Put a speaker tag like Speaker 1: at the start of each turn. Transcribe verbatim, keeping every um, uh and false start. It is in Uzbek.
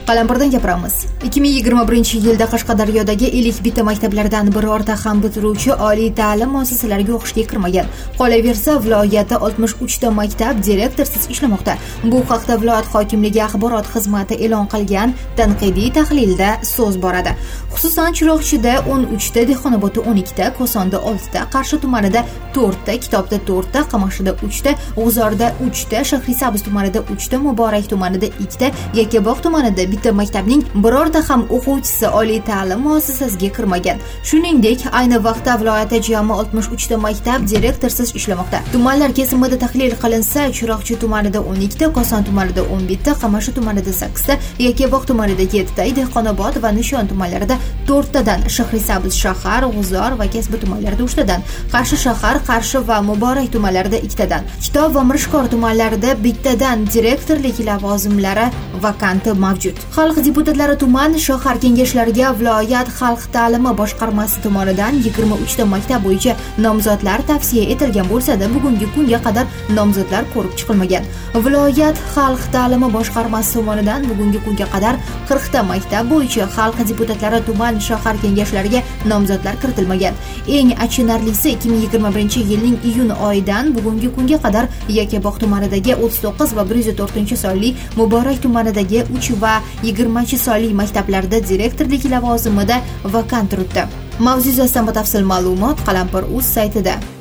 Speaker 1: Qalampirdan gapiramiz. ikki ming yigirma birinchi yilda Qashqadaryodagi ellik bitta maktablardan birorta ham bitiruvchi oliy ta'lim muassasalariga o'qishga kirmagan. Qolaversa, viloyatda oltmish uch ta maktab direktorsiz ishlamoqda. Bu haqda viloyat hokimligi axborot xizmati e'lon qilgan tanqidiy tahlilda so'z boradi. Xususan, Chiroqchida o'n uch ta, Dehqonobodda o'n ikki ta, Kosonda olti ta, Qarshi tumanida to'rt ta, Kitobda to'rt ta, Qamashida uch ta, G'uzorda uch ta, Shahrisabz tumanida uch ta, Muborak tumanida ikki ta, Yakkabog' tumanida bitta maktabning birorta ham o'quvchisi oliy ta'lim muassasasiga kirmagan. Shuningdek, ayni vaqtda viloyatda jami oltmish uch ta maktab direktorsiz ishlamoqda. Tumanlar kesimida tahlil qilinsa, Chiroqchi tumanida o'n ikki ta, Koson tumanida o'n bitta, Qamashi tumanida sakkiz ta, Yakkabog' tumanida yetti ta, Dehqonobod va Nishon tumanlarida to'rt tadan, Shahrisabz shahar, G'uzor va Kasbi tumanlarida uch tadan, Qarshi shahar, Qarshi va Muborak tumanlarida ikki tadan, Kitob va Mirishkor tumanlarida bittadan direktorlik lavozimlari vakanti mavjud. Xalq deputatlari tuman shahar kengashlariga viloyat xalq ta'limi boshqarmasi tomonidan yigirma uch ta maktab bo'yicha nomzodlar tavsiya etilgan bo'lsa-da, bugungi kunga qadar nomzodlar ko'rib chiqilmagan. Viloyat xalq ta'limi boshqarmasi tomonidan bugungi kunga qadar qirq ta maktab bo'yicha xalq deputatlari tuman shahar kengashlariga nomzodlar kiritilmagan. Eng achinarlisi, ikki ming yigirma birinchi yilning iyun oyidan bugungi kunga qadar Yakkabog' tumanidagi o'ttiz to'qqiz va bir yuz to'rtinchi sonli, Muborak tumanidagi uch va yigirmanchi sonli maktablarda direktorlik lavozimida vakant turibdi. Mavzu yuzasidan batafsil ma'lumot Qalampir.uz saytida.